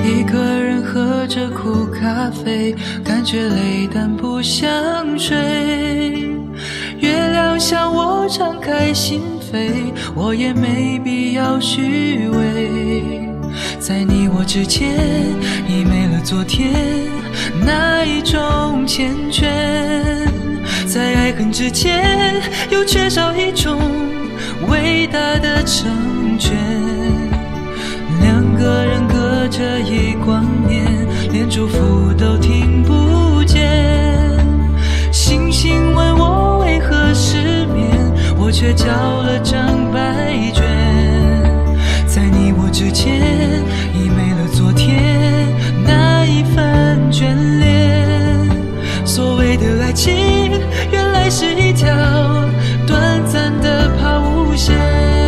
一个人喝着苦咖啡，感觉累但不想睡。月亮向我敞开心扉，我也没必要虚伪。在你我之间，已没了昨天那一种缱绻，在爱恨之间，又缺少一种伟大的成全。两个人隔着一光年，连祝福都听不见。星星问我为何失眠，我却交了张白卷。在你我之间，已没了昨天那一份眷恋。所谓的爱情，原来是一条短暂的抛物线。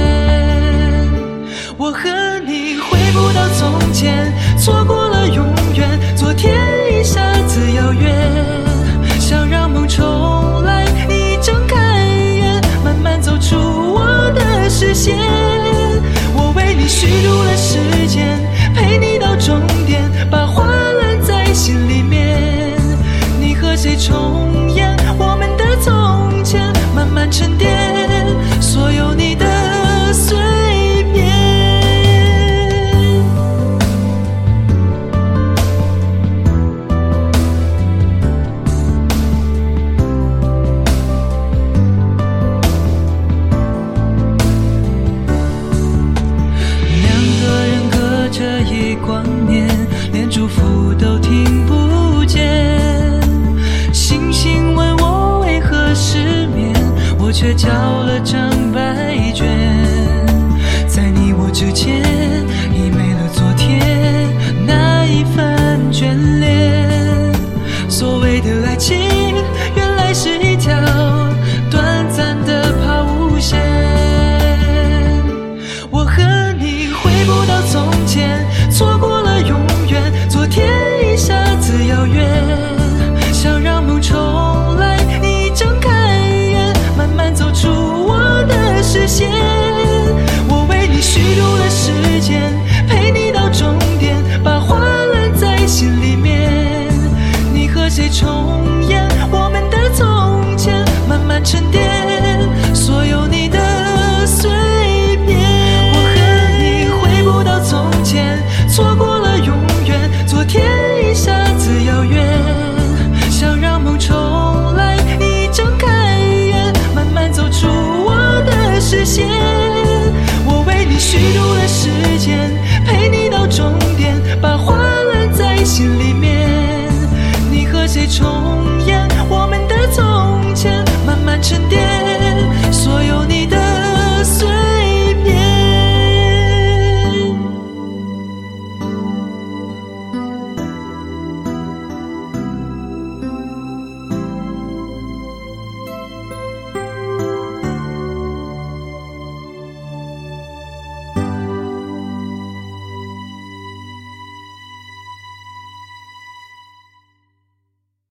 我和你回不到从前，错过了永远，昨天一下子遥远。想让梦重来，你睁开眼，慢慢走出我的视线。我为你虚度了时间，陪你到终点，把话烂在心里面。你和谁重演我们的从前，慢慢沉淀所有你的碎片。这一光年，连祝福都听不见。星星问我为何失眠，我却交了张白卷。在你我之间，已没了昨天那一份眷恋。所谓的爱情，原来是一条短暂的抛物线。我和你回不到从前，错过了永远，昨天一下子遥远。想让梦重来，你睁开眼，慢慢走出我的视线。我为你虚度了时间，陪你到终点，把话烂在心里面。你和谁重演我们的从前，慢慢沉淀